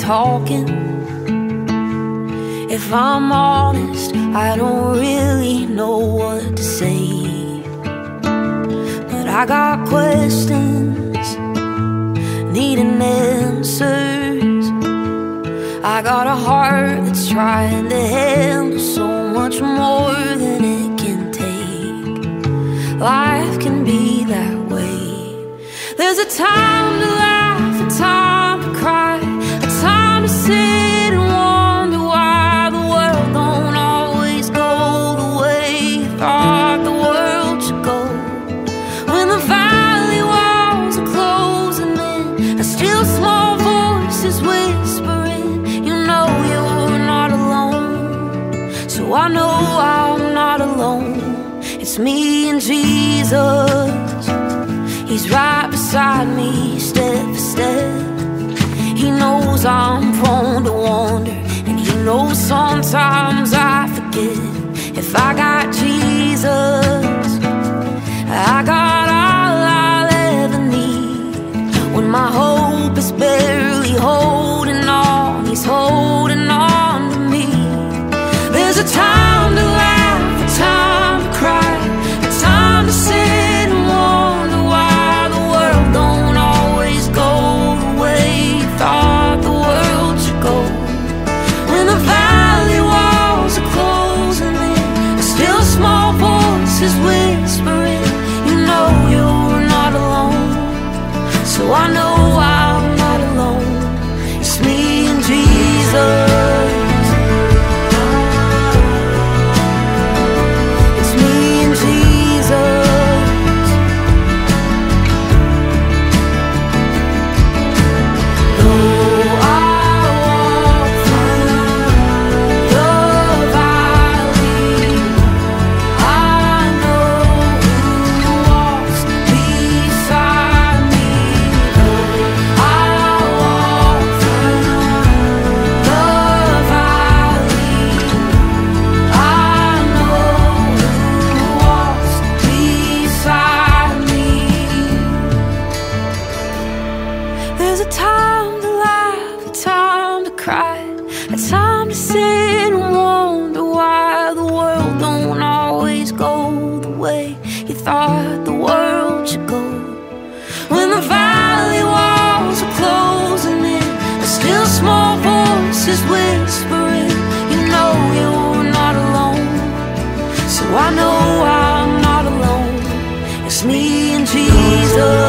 talking. If I'm honest, I don't really know what to say, but I got questions needing answers. I got a heart that's trying to handle so much more than it can take. Life can be that way. There's a time to laugh, a time to cry, a time to sit and wonder why the world don't always go the way you thought the world should go. When the valley walls are closing in, a still small voice is whispering, you know you're not alone. So I know I'm not alone. It's me and Jesus. He's right beside me, step for step. He knows I'm prone to wander, and he knows sometimes I forget. If I got Jesus, I got all I'll ever need. When my hope is barely holding on, he's holding on to me. There's a time to laugh, a time to cry, a time to sit and wonder why the world don't always go the way you thought the world should go. When the valley walls are closing in, a still small voice is whispering, you know you're not alone. So I know I'm not alone. It's me and Jesus. There's a time to laugh, a time to cry, a time to sit and wonder why the world don't always go the way you thought the world should go. When the valley walls are closing in, a still small voice is whispering, you know you're not alone. So I know I'm not alone. It's me and Jesus.